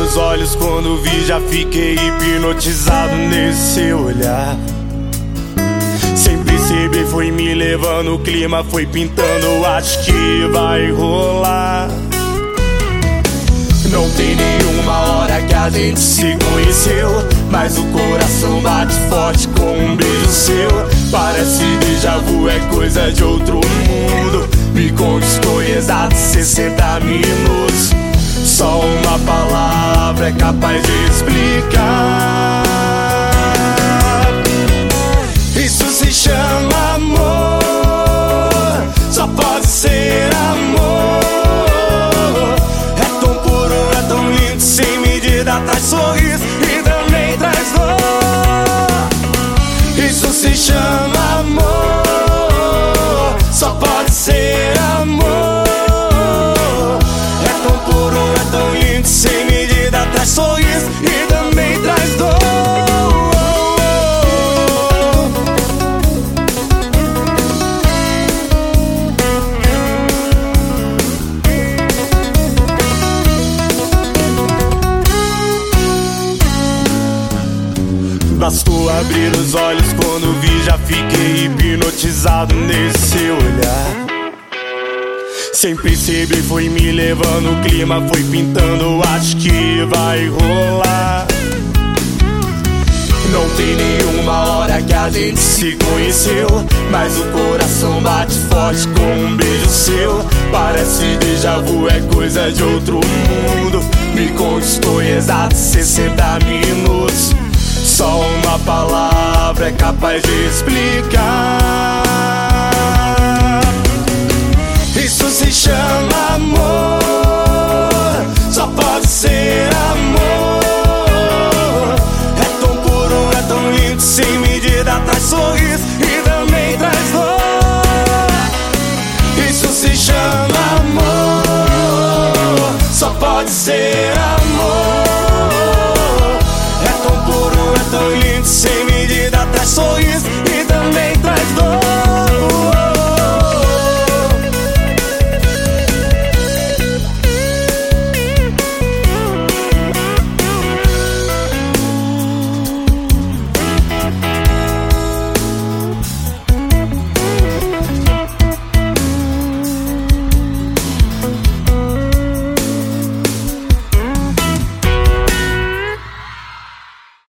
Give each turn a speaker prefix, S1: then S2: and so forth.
S1: os olhos quando vi, já fiquei hipnotizado nesse seu olhar. Sem perceber foi me levando, o clima foi pintando, acho que vai rolar. Não tem nenhuma hora que a gente se conheceu, mas o coração bate forte com um beijo seu. Parece déjà vu, é coisa de outro mundo. Me conquistou em exatos 60 minutos. Só uma palavra é capaz de explicar. Isso se chama amor, só pode ser amor. É tão puro, é tão lindo, sem medida, traz sorriso e também traz dor. Isso se chama amor, só pode ser amor. É tão puro, é tão lindo, sem medida, traz sorriso e também traz dor. Bastou abrir os olhos quando vi, já fiquei hipnotizado nesse seu olhar. Sem perceber foi me levando, o clima foi pintando, acho que vai rolar. Não tem nenhuma hora que a gente se conheceu, mas o coração bate forte com um beijo seu. Parece déjà vu, é coisa de outro mundo. Me conquistou em exatos 60 minutos. Só uma palavra é capaz de explicar.